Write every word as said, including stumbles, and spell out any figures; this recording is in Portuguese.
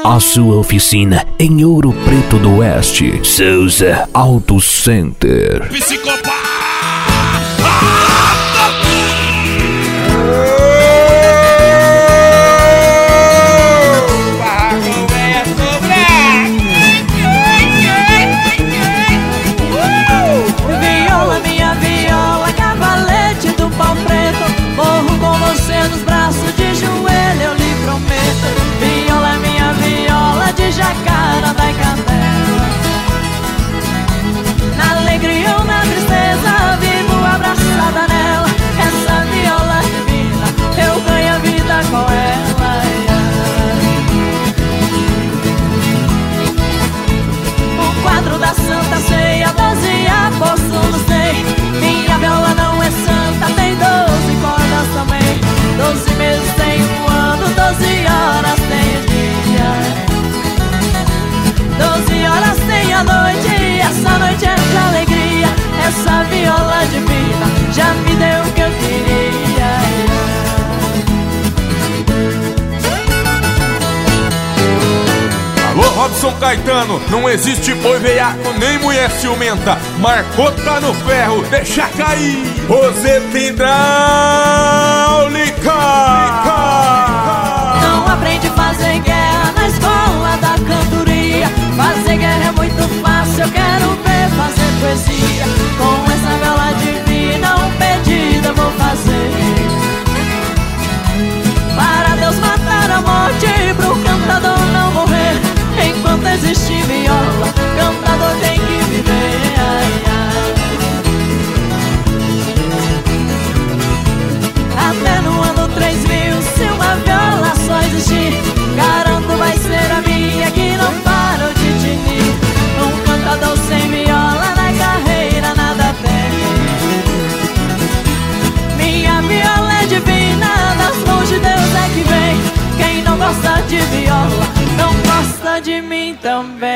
A sua oficina em Ouro Preto do Oeste. Souza Auto Center. Psicopata! Viola, minha viola, cavalete do pau preto. Morro com você nos braços, de joelho eu lhe prometo. Viola, minha viola, de jacarandá e canela. Na alegria ou na tristeza, vivo abraçada nela. Essa viola divina, eu ganho a vida com ela. O quadro da Santa Ceia, doze apóstolos tem. Minha viola não é santa, tem doze cordas também. Doze meses tem um ano, doze horas tem o dia. Doze horas tem a noite, e essa noite é de alegria. Essa viola divina já me deu o que eu queria. Alô, Robson Caetano, não existe boi veiaco nem mulher ciumenta. Marcou, tá no ferro, deixa cair. Roseta hidráulica. Não aprende a fazer guerra na escola da cantoria. Fazer guerra é muito fácil, eu quero ver fazer poesia. Com essa viola divina um pedido eu vou fazer. Para Deus matar a morte e pro cantador não morrer. Enquanto existe viola, cantador tem que viver. Ai, ai. Até no ano três mil, se uma viola só existir, garanto vai ser a minha que não parou de tinir. Um cantador sem viola na carreira nada tem. Minha viola é divina, das mãos de Deus é que vem. Quem não gosta de viola não gosta de mim também.